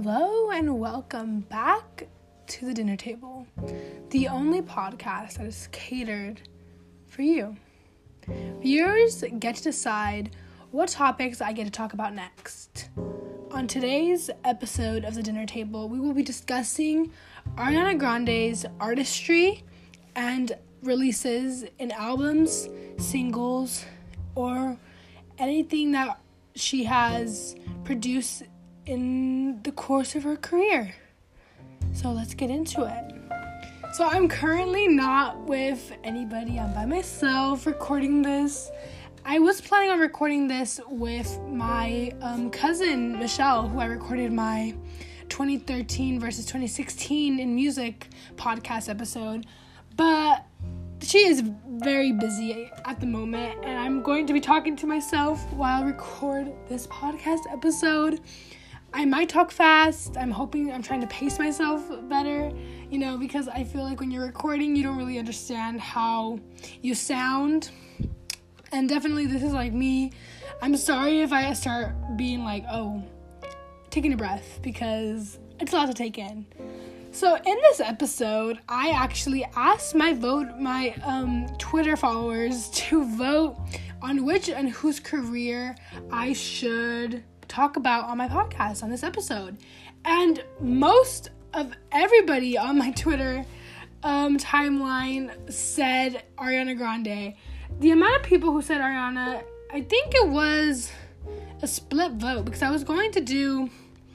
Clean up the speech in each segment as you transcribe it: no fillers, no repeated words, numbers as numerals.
Hello and welcome back to the dinner table, the only podcast that is catered for you. Viewers get to decide what topics I get to talk about next. On today's episode of the dinner table, we will be discussing Ariana Grande's artistry and releases in albums, singles, or anything that she has produced in the course of her career. So let's get into it. So I'm currently not with anybody. I'm by myself recording this. I was planning on recording this with my cousin, Michelle, who I recorded my 2013 versus 2016 in music podcast episode. But she is very busy at the moment, and I'm going to be talking to myself while I record this podcast episode. I might talk fast. I'm trying to pace myself better, because I feel like when you're recording, you don't really understand how you sound. And definitely this is like me. I'm sorry if I start being like, taking a breath, because it's a lot to take in. So in this episode, I actually asked my Twitter followers to vote on which and whose career I should talk about on my podcast on this episode. And most of everybody on my Twitter timeline said Ariana Grande. The amount of people who said Ariana, I think it was a split vote, because I was going to do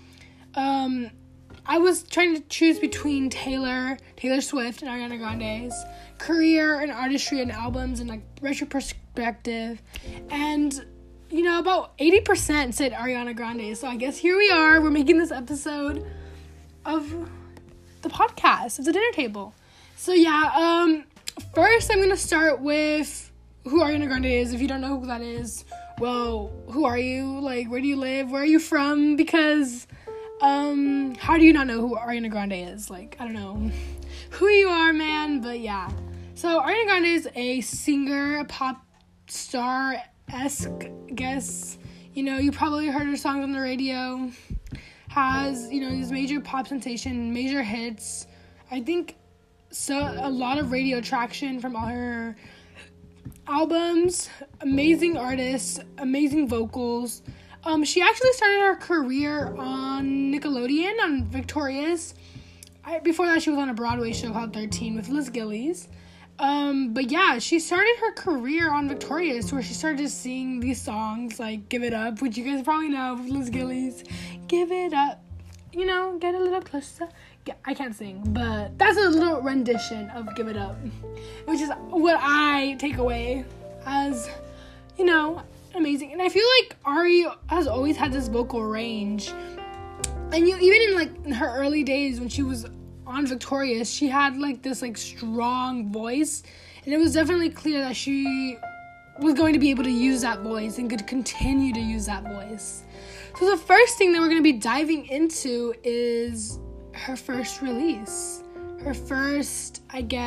I was trying to choose between Taylor Swift and Ariana Grande's career and artistry and albums and retrospective, and about 80% said Ariana Grande. So I guess here we are. We're making this episode of the podcast, of the dinner table. So first I'm going to start with who Ariana Grande is. If you don't know who that is, well, who are you? Like, where do you live? Where are you from? Because, how do you not know who Ariana Grande is? Like, I don't know who you are, man, but yeah. So Ariana Grande is a singer, a pop star-esque, guess. You probably heard her songs on the radio. Has, this major pop sensation, major hits. I think a lot of radio traction from all her albums. Amazing artist, amazing vocals. She actually started her career on Nickelodeon, on Victorious. Before that, she was on a Broadway show called 13 with Liz Gillies. But yeah, she started her career on Victorious, where she started to sing these songs like Give It Up, which you guys probably know, with Liz Gillies. Give it up, get a little closer. I can't sing, but that's a little rendition of Give It Up, which is what I take away as, amazing. And I feel like Ari has always had this vocal range. And even in her early days when she was on Victorious, she had this strong voice, and it was definitely clear that she was going to be able to use that voice and could continue to use that voice. So the first thing that we're going to be diving into is her first release, her first,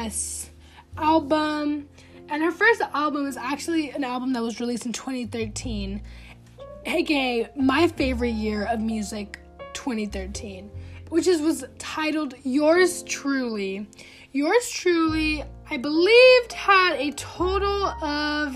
album. And her first album is actually an album that was released in 2013, aka my favorite year of music, 2013, which was titled Yours Truly. Yours Truly, I believed, had a total of...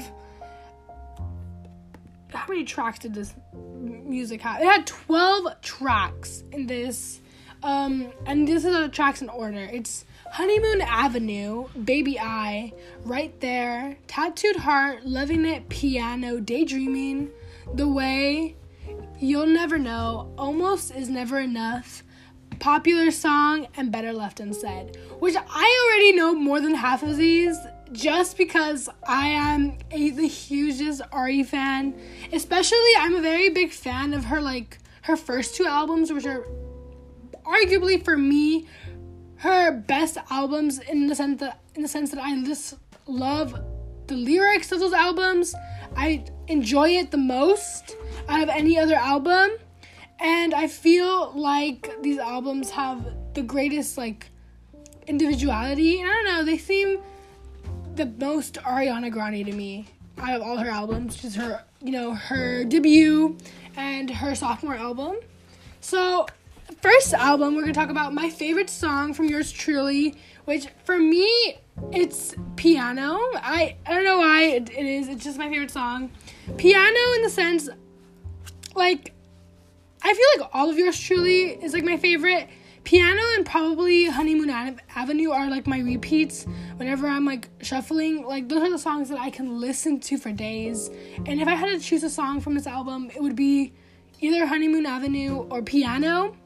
How many tracks did this music have? It had 12 tracks in this, and this is the tracks in order. It's Honeymoon Avenue, Baby I, Right There, Tattooed Heart, Loving It, Piano, Daydreaming, The Way, You'll Never Know, Almost Is Never Enough, Popular Song, and Better Left Unsaid, which I already know more than half of these just because I am the hugest Ari fan. Especially, I'm a very big fan of her first two albums, which are arguably for me her best albums in the sense that I just love the lyrics of those albums. I enjoy it the most out of any other album. And I feel like these albums have the greatest, individuality. And I don't know, they seem the most Ariana Grande to me out of all her albums. Just her, her debut and her sophomore album. So first album, we're going to talk about my favorite song from yours truly, which for me, it's Piano. I don't know why it is. It's just my favorite song. Piano in the sense, like, I feel like all of yours truly is, like, my favorite. Piano and probably Honeymoon Avenue are, like, my repeats whenever I'm, like, shuffling. Like, those are the songs that I can listen to for days. And if I had to choose a song from this album, it would be either Honeymoon Avenue or Piano.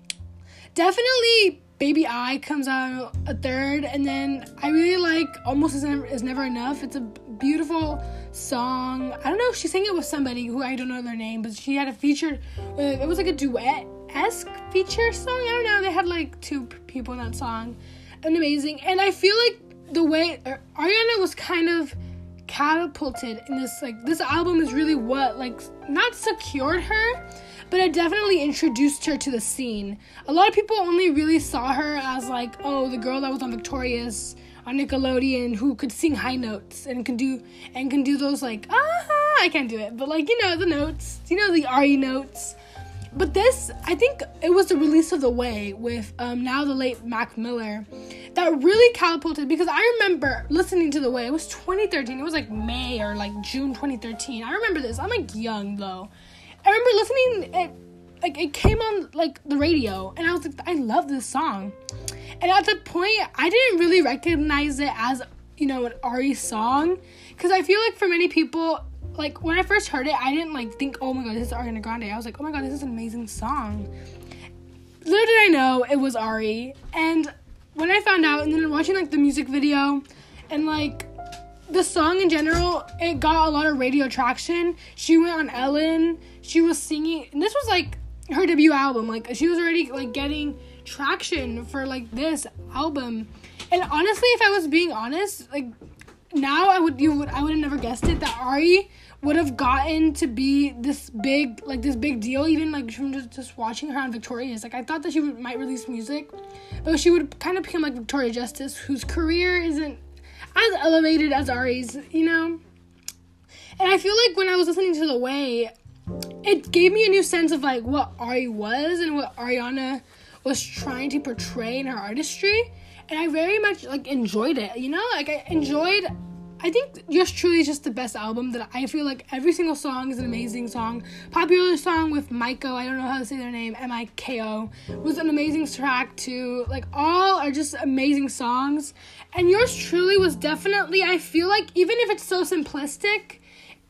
Definitely Baby I comes out a third, and then I really like Almost Is Never Enough. It's a beautiful song. I don't know if she sang it with somebody who I don't know their name, but she had a feature. It was like a duet-esque feature song. I don't know. They had like two people in that song. And amazing. And I feel like the way Ariana was kind of catapulted in this, like, this album is really what, like, not secured her, but it definitely introduced her to the scene. A lot of people only really saw her as, like, oh, the girl that was on Victorious on Nickelodeon who could sing high notes and can do those, like, I can't do it, but, like, you know, the notes, you know, the Ari notes. But this, I think it was the release of The Way with now the late Mac Miller that really catapulted, because I remember listening to The Way. It was 2013. It was like May or like June 2013. I remember this. I'm like young though. I remember listening, it came on like the radio, and I was like, I love this song. And at the point, I didn't really recognize it as, you know, an Ari song, because I feel like for many people, like, when I first heard it, I didn't, like, think, oh my god, this is Ariana Grande. I was like, oh my god, this is an amazing song. Little did I know it was Ari. And when I found out, and then watching, like, the music video, and, like, the song in general, it got a lot of radio traction. She went on Ellen. She was singing. And this was, like, her debut album. Like, she was already, like, getting traction for, like, this album. And honestly, if I was being honest, like, now I would have never guessed it, that Ari would have gotten to be this big deal, even like from just watching her on Victorious. Like, I thought that she might release music, but she would kind of become like Victoria Justice, whose career isn't as elevated as Ari's, you know. And I feel like when I was listening to The Way, it gave me a new sense of like what Ari was and what Ariana was trying to portray in her artistry. And I very much, like, enjoyed it, you know? Like, I think Yours Truly is just the best album that I feel like every single song is an amazing song. Popular song with Miko, I don't know how to say their name, Miko, was an amazing track too. Like, all are just amazing songs. And Yours Truly was definitely, I feel like, even if it's so simplistic,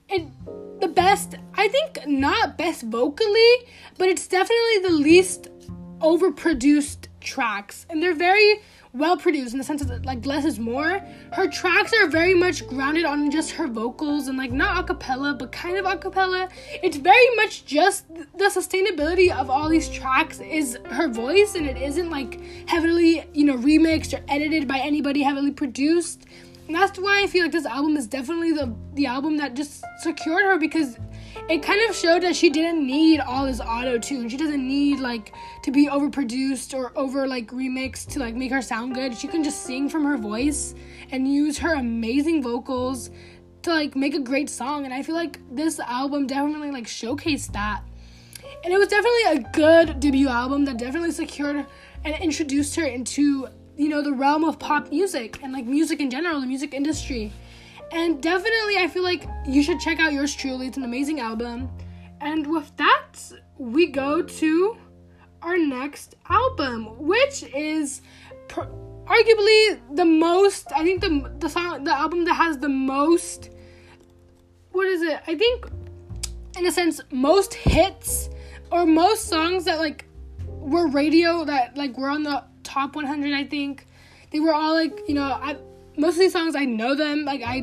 the best, I think, not best vocally, but it's definitely the least overproduced tracks. And they're very well produced in the sense that, like, less is more. Her tracks are very much grounded on just her vocals and, like, not acapella, but kind of acapella. It's very much just the sustainability of all these tracks is her voice, and it isn't, like, heavily, you know, remixed or edited by anybody, heavily produced. And that's why I feel like this album is definitely the album that just secured her, because it kind of showed that she didn't need all this auto-tune. She doesn't need, like, to be overproduced or like, remixed to, like, make her sound good. She can just sing from her voice and use her amazing vocals to, like, make a great song. And I feel like this album definitely, like, showcased that. And it was definitely a good debut album that definitely secured and introduced her into, you know, the realm of pop music and, like, music in general, the music industry. And definitely, I feel like you should check out Yours Truly. It's an amazing album. And with that, we go to our next album, which is arguably the most, I think the album that has the most, what is it? I think, in a sense, most hits, or most songs that, like, were radio, that, like, were on the top 100, I think. They were all, like, you know, most of these songs, I know them.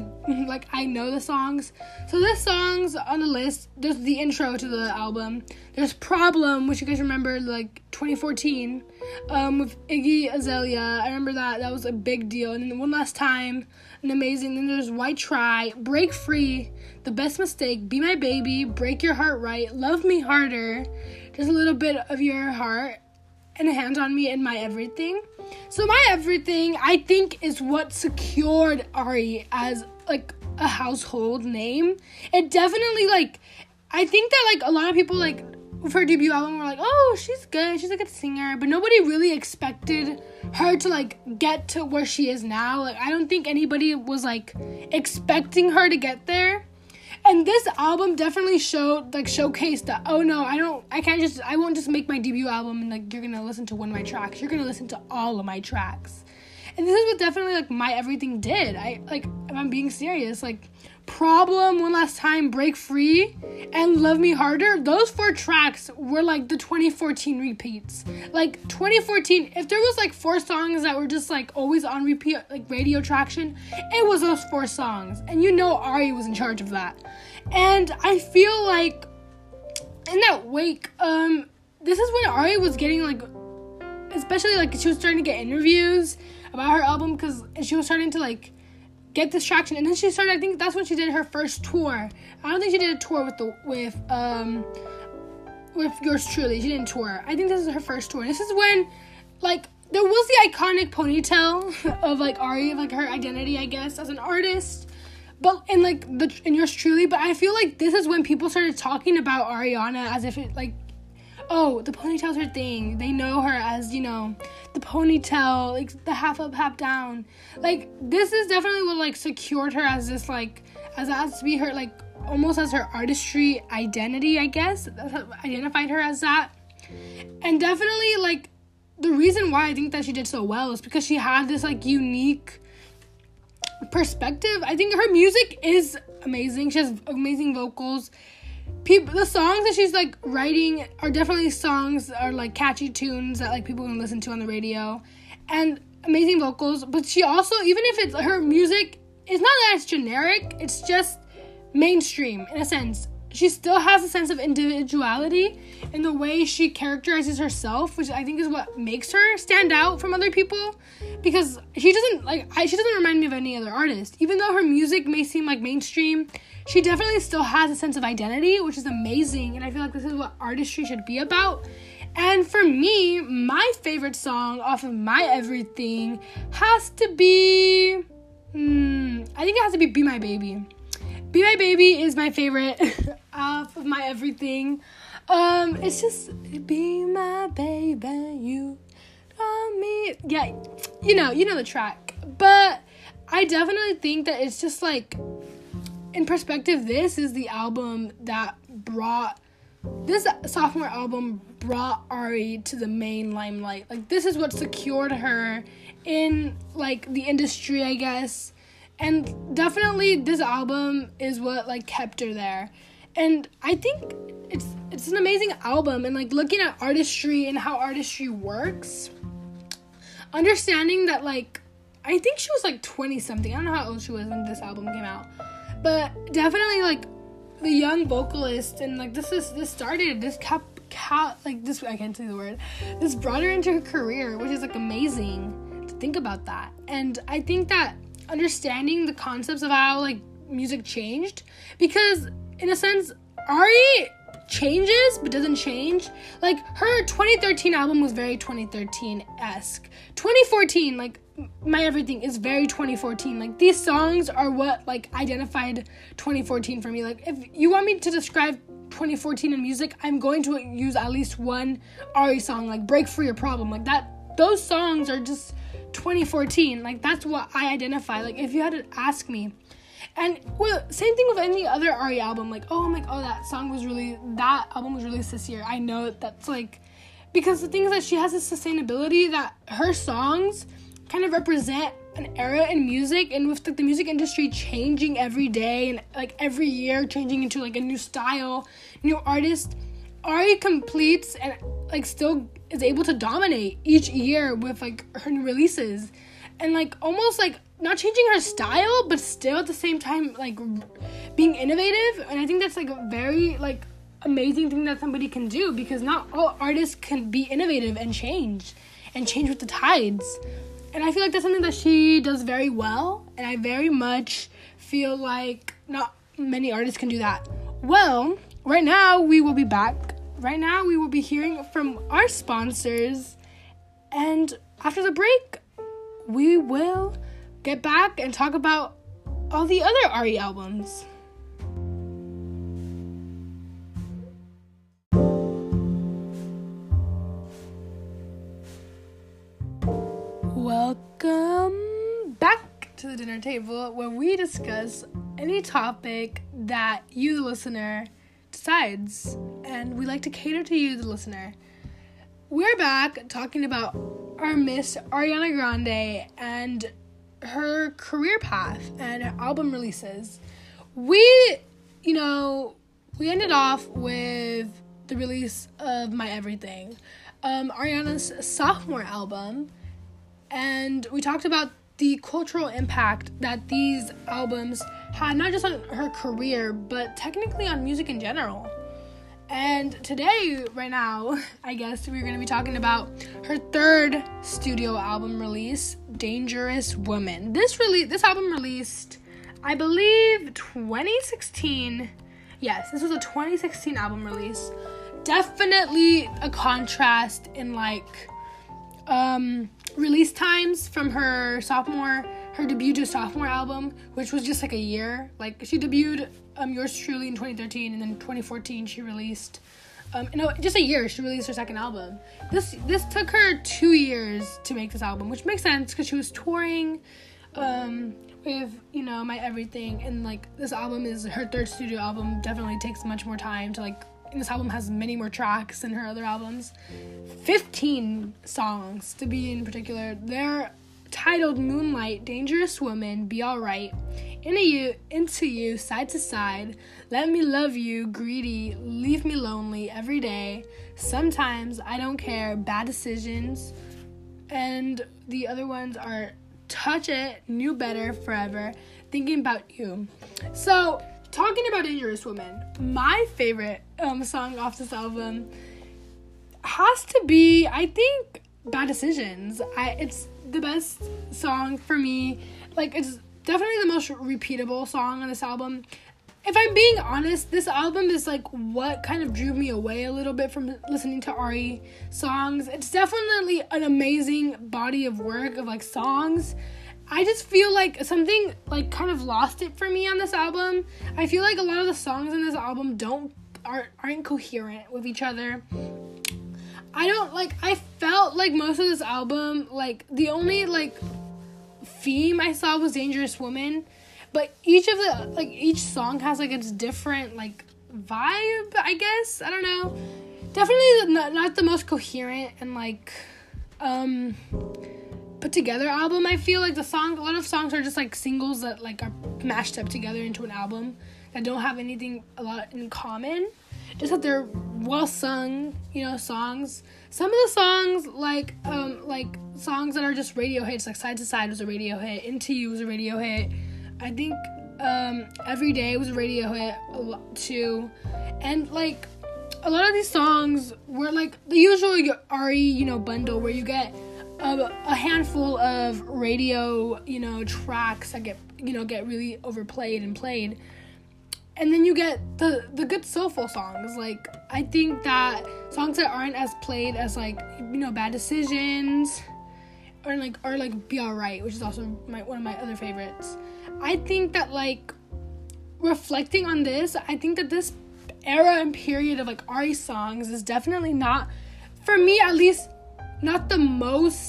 I know the songs. So this song's on the list. There's the intro to the album. There's Problem, which you guys remember, like, 2014, with Iggy Azalea. I remember that. That was a big deal. And then One Last Time, an amazing. Then there's Why Try, Break Free, The Best Mistake, Be My Baby, Break Your Heart Right, Love Me Harder, Just a Little Bit of Your Heart, and A Hand on Me, and My Everything. So My Everything, I think, is what secured Ari as, like, a household name. It definitely, like, I think that, like, a lot of people, like, with her debut album were like, oh, she's good, she's a good singer, but nobody really expected her to, like, get to where she is now. Like, I don't think anybody was, like, expecting her to get there. And this album definitely showcased that, oh no, I won't just make my debut album and, like, you're gonna listen to one of my tracks. You're gonna listen to all of my tracks. And this is what definitely, like, My Everything did. If I'm being serious, like, Problem, One Last Time, Break Free, and Love Me Harder, those 4 tracks were, like, the 2014 repeats. Like, 2014, if there was, like, 4 songs that were just, like, always on repeat, like, radio traction, it was those 4 songs. And you know Ari was in charge of that. And I feel like, in that wake, this is when Ari was getting, like, especially, like, she was starting to get interviews about her album, because she was starting to, like, get this traction, and then she started, I think that's when she did her first tour. I don't think she did a tour with Yours Truly. She didn't tour. I think this is her first tour. This is when, like, there was the iconic ponytail of, like, Ari, of, like, her identity, I guess, as an artist, but in Yours Truly, but I feel like this is when people started talking about Ariana as if it, like, oh, the ponytail's her thing. They know her as, you know, the ponytail, like, the half up, half down. Like, this is definitely what, like, secured her as this, like, as that has to be her, like, almost as her artistry identity, I guess. That's what identified her as that. And definitely, like, the reason why I think that she did so well is because she had this, like, unique perspective. I think her music is amazing. She has amazing vocals. The songs that she's, like, writing are definitely songs that are, like, catchy tunes that, like, people can listen to on the radio, and amazing vocals. But she also, even if it's her music, it's not that it's generic, it's just mainstream in a sense. She still has a sense of individuality in the way she characterizes herself, which I think is what makes her stand out from other people, because she doesn't remind me of any other artist. Even though her music may seem like mainstream, she definitely still has a sense of identity, which is amazing, and I feel like this is what artistry should be about. And for me, my favorite song off of My Everything has to be, I think it has to be Be My Baby. Be My Baby is my favorite off of My Everything. It's just, be my baby, you love me. Yeah, you know the track. But I definitely think that it's just, like, in perspective, this is the album that this sophomore album brought Ari to the main limelight. Like, this is what secured her in, like, the industry, I guess. And definitely this album is what, like, kept her there. And I think it's an amazing album. And, like, looking at artistry and how artistry works, understanding that, like, I think she was, like, 20-something. I don't know how old she was when this album came out. But definitely, like, the young vocalist, and, like, this I can't say the word. This brought her into her career, which is, like, amazing to think about that. And I think that understanding the concepts of how, like, music changed, because in a sense Ari changes but doesn't change. Like, her 2013 album was very 2013-esque. 2014, like, My Everything is very 2014. Like, these songs are what, like, identified 2014 for me. Like, if you want me to describe 2014 in music, I'm going to use at least one Ari song, like Break Free or Problem. Like, that, those songs are just 2014. Like, that's what I identify. Like, if you had to ask me. And, well, same thing with any other Ari album. Like, oh, I'm like, oh, that album was released this year. I know that's, like, because the thing is that she has this sustainability that her songs kind of represent an era in music, and with, like, the music industry changing every day and, like, every year changing into, like, a new style, new artist, Ari completes and, like, still is able to dominate each year with, like, her new releases, and, like, almost, like, not changing her style, but still at the same time, like, being innovative. And I think that's, like, a very, like, amazing thing that somebody can do, because not all artists can be innovative and change with the tides. And I feel like that's something that she does very well, and I very much feel like not many artists can do that. Well, right now we will be back. Right now we will be hearing from our sponsors, and after the break, we will get back and talk about all the other Ari albums. to the dinner table where we discuss any topic that you, the listener, decides. And we like to cater to you, the listener. We're back talking about our Miss Ariana Grande and her career path and her album releases. We ended off with the release of My Everything, Ariana's sophomore album, and we talked about the cultural impact that these albums had, not just on her career, but technically on music in general. And today, right now, I guess we're going to be talking about her third studio album release, Dangerous Woman. This album released, I believe, 2016. Yes, this was a 2016 album release. Definitely a contrast in release times from her debut to sophomore album, which was just like a year. Like, she debuted Yours Truly in 2013, and then 2014 she released just a year she released her second album. This took her 2 years to make this album, which makes sense because she was touring with My Everything, and this album is her third studio album. Definitely takes much more time to this album has many more tracks than her other albums. 15 songs to be in particular. They're titled Moonlight, Dangerous Woman, Be Alright, Into You, Side to Side, Let Me Love You, Greedy, Leave Me Lonely, Every Day, Sometimes, I Don't Care, Bad Decisions, and the other ones are Touch It, Knew Better, Forever, Thinking About You. So, talking about Dangerous Woman, my favorite song off this album has to be, I think, Bad Decisions. It's the best song for me. It's definitely the most repeatable song on this album. If I'm being honest, this album is what kind of drew me away a little bit from listening to Ari songs. It's definitely an amazing body of work of songs. I just feel something kind of lost it for me on this album. I feel like a lot of the songs on this album aren't coherent with each other. I felt like most of this album, the only theme I saw was Dangerous Woman, but each song has its different vibe, I guess. I don't know. Definitely not the most coherent and put together album. I feel a lot of songs are just singles that are mashed up together into an album that don't have anything a lot in common, just that they're well sung, songs. Some of the songs songs that are just radio hits, Side to Side was a radio hit, Into You was a radio hit, I think Every Day was a radio hit too, and a lot of these songs were the usual Ari bundle where you get a handful of radio, tracks that get really overplayed and played. And then you get the good soulful songs. I think that songs that aren't as played as Bad Decisions or Be Alright, which is also one of my other favorites. I think that reflecting on this, I think that this era and period of Ari songs is definitely not, for me at least, not the most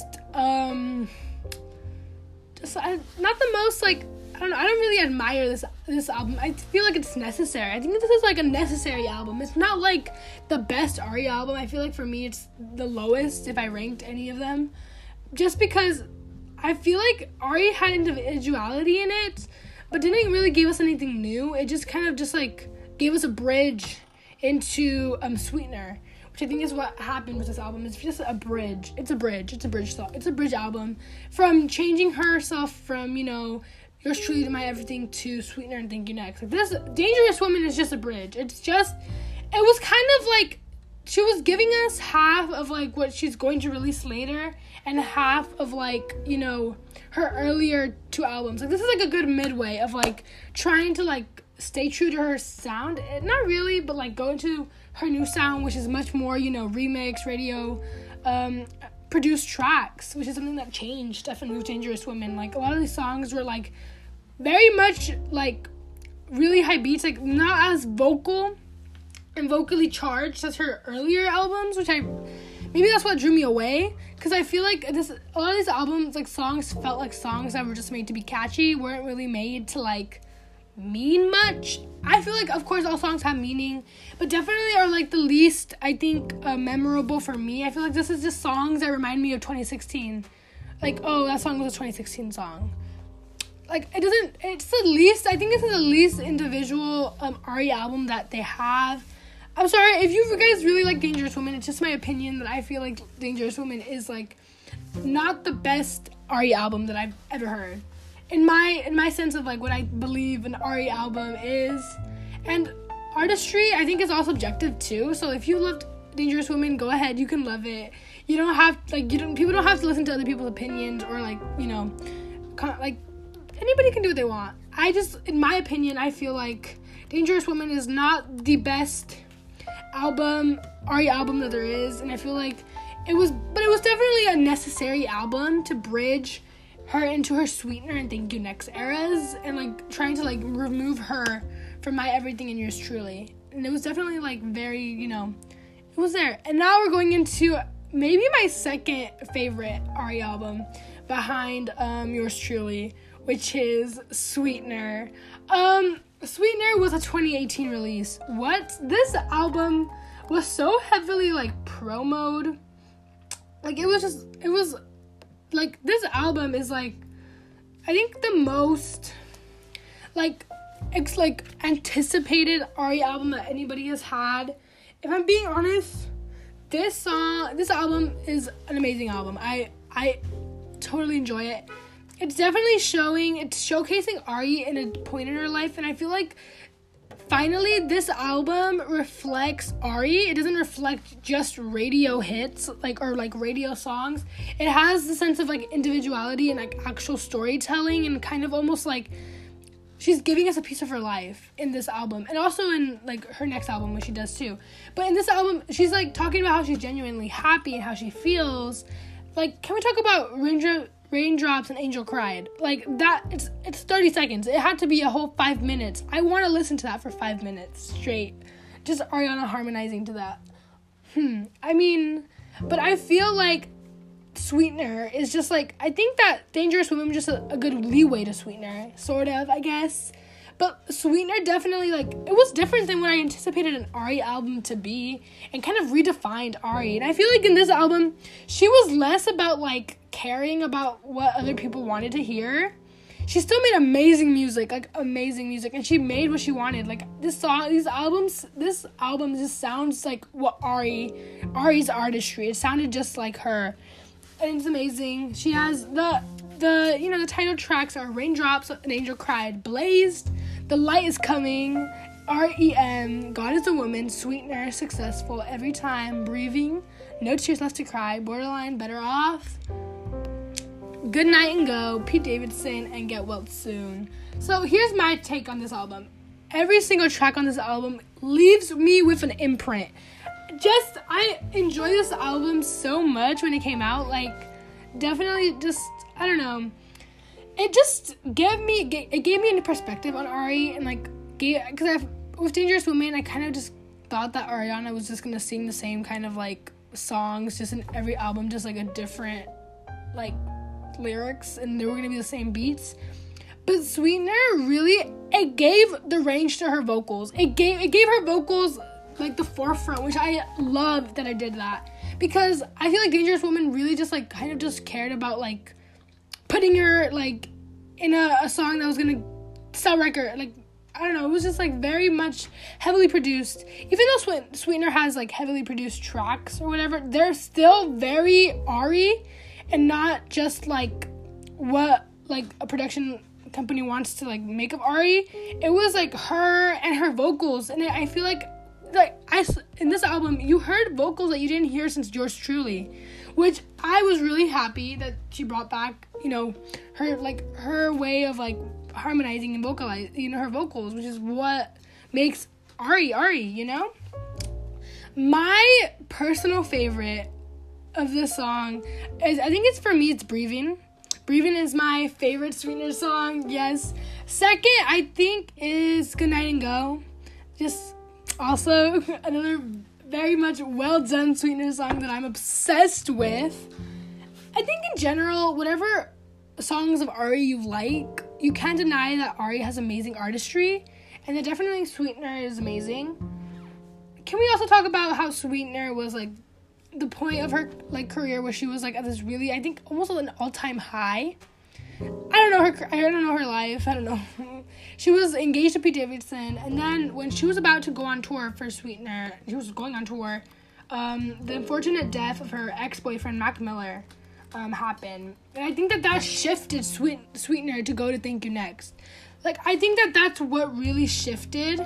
I don't know, I don't really admire this album. I feel it's necessary. I think this is a necessary album. It's not the best Ari album. I feel for me it's the lowest if I ranked any of them, just because I feel Ari had individuality in it, but didn't really give us anything new. It just kind of gave us a bridge into Sweetener, which I think is what happened with this album. It's just a bridge. It's a bridge song. It's a bridge album from changing herself from, Yours Truly to My Everything to Sweetener and Thank You Next. This Dangerous Woman is just a bridge. It was kind of she was giving us half of what she's going to release later and half of her earlier two albums. This is a good midway of trying to stay true to her sound. Not really, but go into her new sound, which is much more, remix, radio, produced tracks, which is something that changed definitely with Dangerous Women. A lot of these songs were very much really high beats, not as vocal and vocally charged as her earlier albums, which maybe that's what drew me away, because because I feel like a lot of these albums, like, songs felt like songs that were just made to be catchy, weren't really made to, like, mean much. I feel like, of course, all songs have meaning, but definitely are, like, the least, I think, memorable for me. I feel like this is just songs that remind me of 2016. Like, oh, that song was a 2016 song. Like, it's the least, I think this is the least individual RE album that they have. I'm sorry, if you guys really like Dangerous Woman, it's just my opinion that I feel like Dangerous Woman is, like, not the best RE album that I've ever heard. In my sense of, like, what I believe an RE album is. And artistry, I think, is all subjective, too. So if you loved Dangerous Woman, go ahead, you can love it. You don't have, like, people don't have to listen to other people's opinions or, like, you know, like, anybody can do what they want. In my opinion, I feel like Dangerous Woman is not the best RE album that there is, and I feel like it was definitely a necessary album to bridge her into her Sweetener and Thank You Next eras, and, like, trying to, like, remove her from My Everything and Yours Truly. And it was definitely, like, very, you know, it was there. And now we're going into maybe my second favorite RE album behind Yours Truly, which is Sweetener. Sweetener was a 2018 release. This album was so heavily, like, promoted. Like, like, this album is, like, I think the most, like, anticipated RE album that anybody has had. If I'm being honest, this album is an amazing album. I totally enjoy it. It's definitely showcasing Ari in a point in her life, and I feel like finally this album reflects Ari. It doesn't reflect just radio hits, like, or, like, radio songs. It has the sense of, like, individuality and, like, actual storytelling, and kind of almost like she's giving us a piece of her life in this album, and also in, like, her next album, which she does too. But in this album, she's, like, talking about how she's genuinely happy and how she feels. Like, can we talk about Raindrops and Angel Cried? Like, that, it's 30 seconds. It had to be a whole 5 minutes. I want to listen to that for 5 minutes straight. Just Ariana harmonizing to that. I mean, but I feel like Sweetener is just, like, I think that Dangerous Woman was just a good leeway to Sweetener, sort of, I guess. But Sweetener definitely, like, it was different than what I anticipated an Ari album to be, and kind of redefined Ari. And I feel like in this album, she was less about, like, caring about what other people wanted to hear. She still made amazing music, and she made what she wanted. Like, this album just sounds like what Ari's artistry. It sounded just like her, and it's amazing. She has the title tracks are Raindrops, An Angel Cried, Blazed, The Light Is Coming, REM, God Is a Woman, Sweetener, Successful, Every Time, Breathing, No Tears Left to Cry, Borderline, Better Off, Good Night and Go, Pete Davidson, and Get Well Soon. So here's my take on this album. Every single track on this album leaves me with an imprint. I enjoy this album so much when it came out. Like, definitely just, I don't know. It just gave me a perspective on Ari, and, like, because with Dangerous Woman, I kind of just thought that Ariana was just gonna sing the same kind of, like, songs just in every album, just, like, a different, like, lyrics, and they were gonna be the same beats. But Sweetener really, it gave the range to her vocals. It gave her vocals, like, the forefront, which I love that I did that, because I feel like Dangerous Woman really just, like, kind of just cared about, like, putting her, like, in a song that was gonna sell record. Like, I don't know, it was just, like, very much heavily produced. Even though Sweetener has, like, heavily produced tracks or whatever, they're still very Ari, and not just, like, what, like, a production company wants to, like, make of Ari. It was, like, her and her vocals, and I feel like in this album, you heard vocals that you didn't hear since Yours Truly, which I was really happy that she brought back, you know, her way of, like, harmonizing and vocalizing, you know, her vocals, which is what makes Ari, you know? My personal favorite of this song is, I think it's Breathing. Breathing is my favorite Sweetener song, yes. Second, I think, is Good Night and Go. Just also another very much well done Sweetener song that I'm obsessed with. I think in general, whatever songs of Ari you like, you can't deny that Ari has amazing artistry, and that definitely Sweetener is amazing. Can we also talk about how Sweetener was, like, the point of her, like, career where she was, like, at this really, I think, almost an all-time high? I don't know her life. I don't know. She was engaged to Pete Davidson, and then when she was about to go on tour for Sweetener, she was going on tour, the unfortunate death of her ex-boyfriend, Mac Miller, happened. And I think that shifted Sweetener to go to Thank You Next. Like, I think that's what really shifted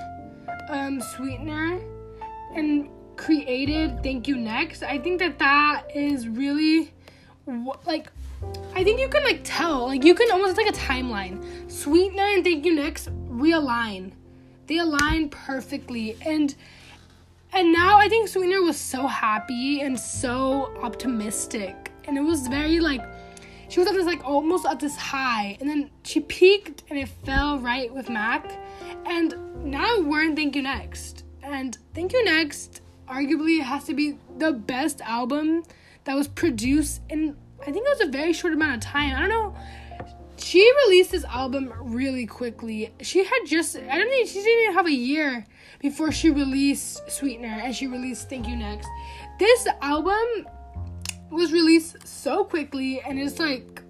Sweetener and created Thank You Next. I think that is really, like, I think you can, like, tell, like, you can almost, it's like a timeline. Sweetener and Thank You Next realign. They align perfectly, and now I think Sweetener was so happy and so optimistic, and it was very, like, she was at this, like, almost at this high, and then she peaked, and it fell right with Mac, and now we're in Thank You Next, and Thank You Next arguably has to be the best album that was produced in, I think it was a very short amount of time. I don't know. She released this album really quickly. She didn't even have a year before she released Sweetener, and she released Thank You Next. This album was released so quickly, and it's like,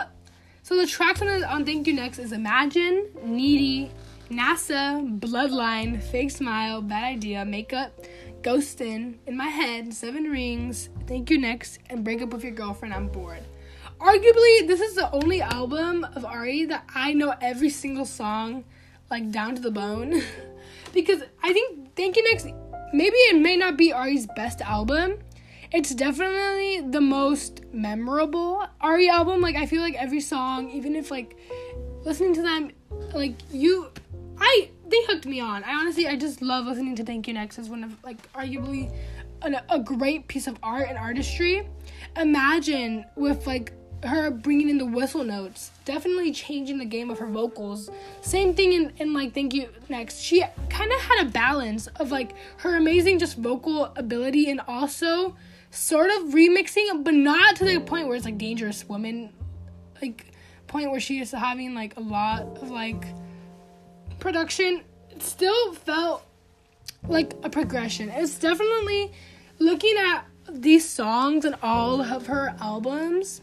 so the tracks on Thank You Next is Imagine, Needy, NASA, Bloodline, Fake Smile, Bad Idea, Makeup, Ghostin', In My Head, 7 Rings, Thank You Next, and Break Up With Your Girlfriend, I'm Bored. Arguably, this is the only album of Ari that I know every single song, like, down to the bone. Because I think Thank You Next, maybe it may not be Ari's best album. It's definitely the most memorable Ari album. Like, I feel like every song, even if, like, listening to them, like, they hooked me on. I just love listening to Thank You Next as one of, like, arguably a great piece of art and artistry. Imagine with, like, her bringing in the whistle notes, definitely changing the game of her vocals. Same thing in like, Thank You Next. She kind of had a balance of, like, her amazing just vocal ability and also sort of remixing, but not to the point where it's, like, Dangerous Woman, like, point where she is having, like, a lot of, like, production. It still felt like a progression. It's definitely, looking at these songs and all of her albums,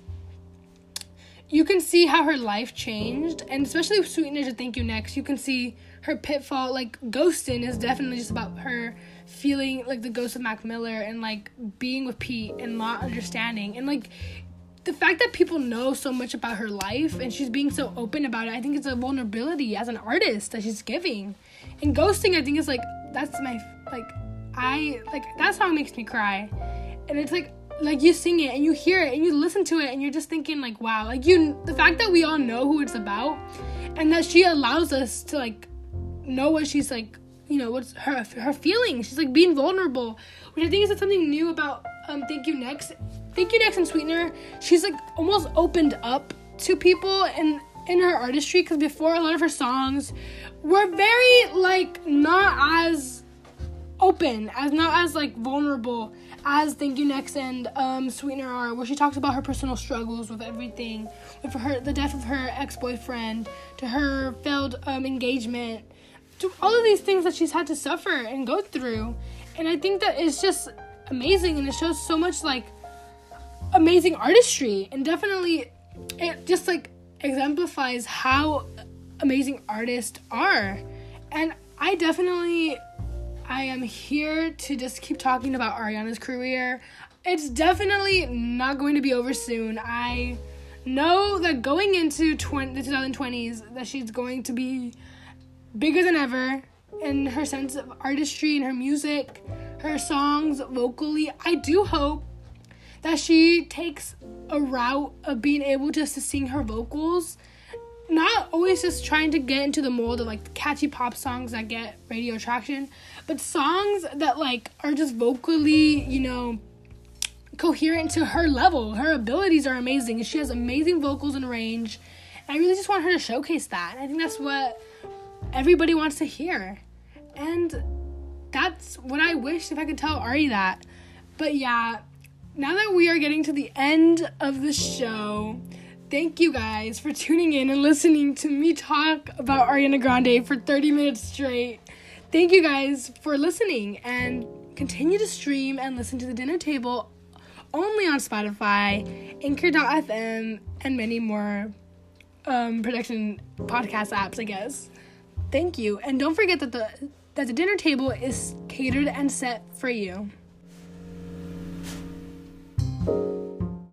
you can see how her life changed, and especially with Sweetener to Thank You Next, you can see her pitfall. Like, Ghostin' is definitely just about her feeling like the ghost of Mac Miller and, like, being with Pete and not understanding, and, like, the fact that people know so much about her life and she's being so open about it, I think it's a vulnerability as an artist that she's giving. And Ghostin', I think, is, like, that's my, like, that song makes me cry. And it's like you sing it and you hear it and you listen to it and you're just thinking, like, wow, like, the fact that we all know who it's about and that she allows us to, like, know what she's, like, you know, what's her feelings. She's, like, being vulnerable, which I think is something new about Thank You Next. Thank You Next and Sweetener, she's, like, almost opened up to people in her artistry, because before, a lot of her songs were very, like, not as open, not as, like, vulnerable as Thank You Next and Sweetener are, where she talks about her personal struggles with everything, with the death of her ex-boyfriend, to her failed engagement, to all of these things that she's had to suffer and go through. And I think that it's just amazing, and it shows so much, like, amazing artistry, and definitely it just, like, exemplifies how amazing artists are. And I am here to just keep talking about Ariana's career. It's definitely not going to be over soon. I know that going into the 2020s, that she's going to be bigger than ever in her sense of artistry and her music, her songs, vocally. I do hope that she takes a route of being able just to sing her vocals, not always just trying to get into the mold of, like, catchy pop songs that get radio traction, but songs that, like, are just vocally, you know, coherent to her level. Her abilities are amazing, and she has amazing vocals and range, and I really just want her to showcase that. And I think that's what everybody wants to hear, and that's what I wish if I could tell Ari that. But yeah, now that we are getting to the end of the show, thank you guys for tuning in and listening to me talk about Ariana Grande for 30 minutes straight. Thank you guys for listening, and continue to stream and listen to The Dinner Table only on Spotify, Anchor.fm, and many more production podcast apps, I guess. Thank you. And don't forget that the dinner table is catered and set for you.